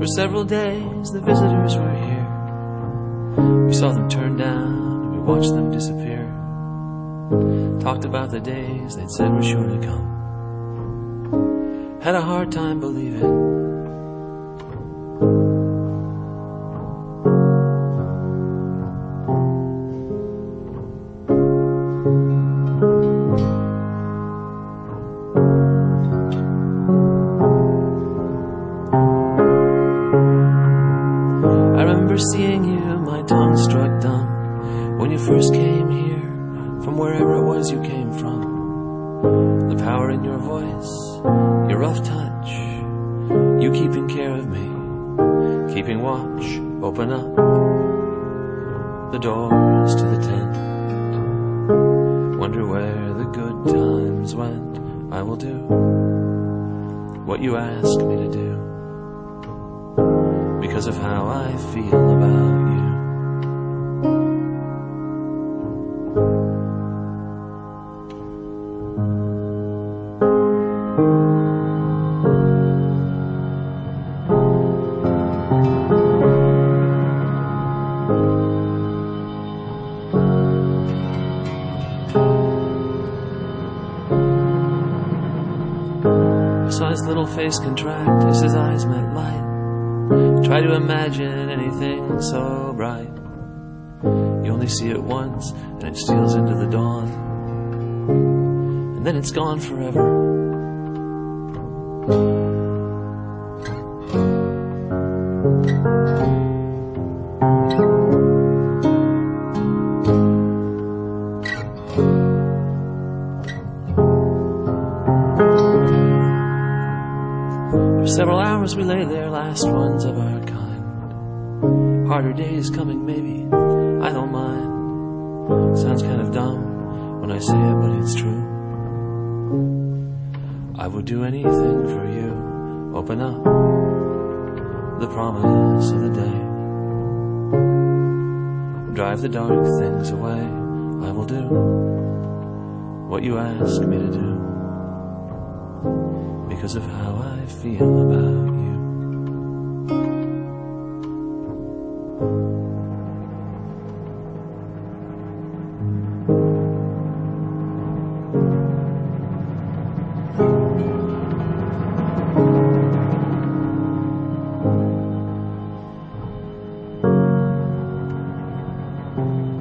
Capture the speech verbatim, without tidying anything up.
For several days the visitors were here. We saw them turn down and we watched them disappear. Talked about the days they'd said were sure to come. Had a hard time believing. I remember seeing you, my tongue struck dumb, when you first came here, from wherever it was you came from. The power in your voice, your rough touch, you keeping care of me, keeping watch, open up the doors to the tent. Wonder where the good times went. I will do what you asked me to do, because of how I feel about you. I saw his little face contract as his eyes met light. Try to imagine anything so bright. You only see it once and it steals into the dawn, and then it's gone forever. For several hours we lay there, last ones of our kind. Harder days coming, maybe, I don't mind. Sounds kind of dumb when I say it, but it's true. I would do anything for you. Open up the promise of the day. Drive the dark things away. I will do what you ask me to do, because of how I feel about you. Thank you.